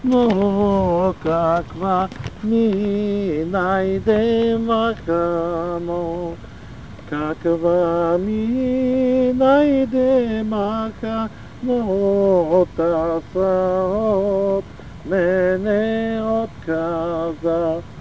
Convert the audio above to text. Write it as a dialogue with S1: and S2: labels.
S1: Но каква ми найдемаха, каква ми найдемаха, но та са от мене отказа.